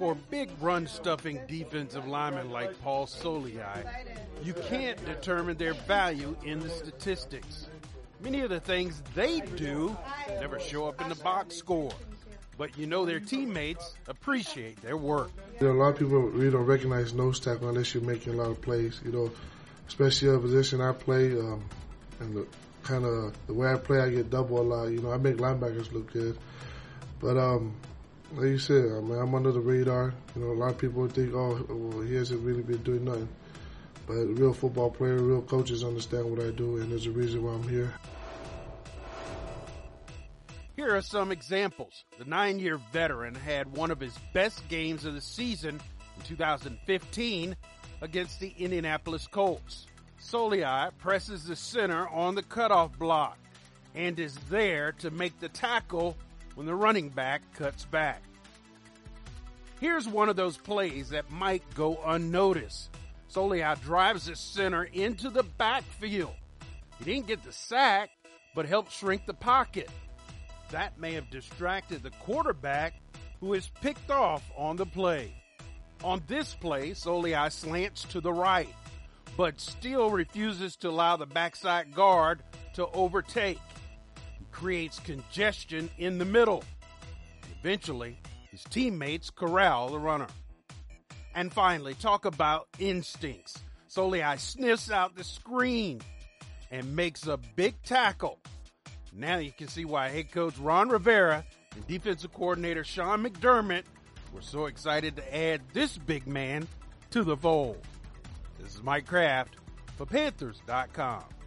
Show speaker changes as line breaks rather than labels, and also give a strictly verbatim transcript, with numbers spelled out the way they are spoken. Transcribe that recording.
For big run-stuffing defensive linemen like Paul Soliai, you can't determine their value in the statistics. Many of the things they do never show up in the box score, but you know their teammates appreciate their work.
You know, a lot of people really don't recognize nose tackle unless you're making a lot of plays. You know, especially a position I play, um, and the kind of the way I play, I get double a lot. You know, I make linebackers look good, but um. Like you said, I mean, I'm under the radar. You know, a lot of people think, oh, well, he hasn't really been doing nothing. But a real football player, real coaches understand what I do, and there's a reason why I'm here.
Here are some examples. The nine-year veteran had one of his best games of the season in two thousand fifteen against the Indianapolis Colts. Soliai presses the center on the cutoff block and is there to make the tackle when the running back cuts back. Here's one of those plays that might go unnoticed. Soliai drives the center into the backfield. He didn't get the sack, but helped shrink the pocket. That may have distracted the quarterback, who is picked off on the play. On this play, Soliai slants to the right, but still refuses to allow the backside guard to overtake. Creates congestion in the middle. Eventually, his teammates corral the runner. And finally, talk about instincts. Soliai sniffs out the screen and makes a big tackle. Now you can see why head coach Ron Rivera and defensive coordinator Sean McDermott were so excited to add this big man to the fold. This is Mike Kraft for Panthers dot com.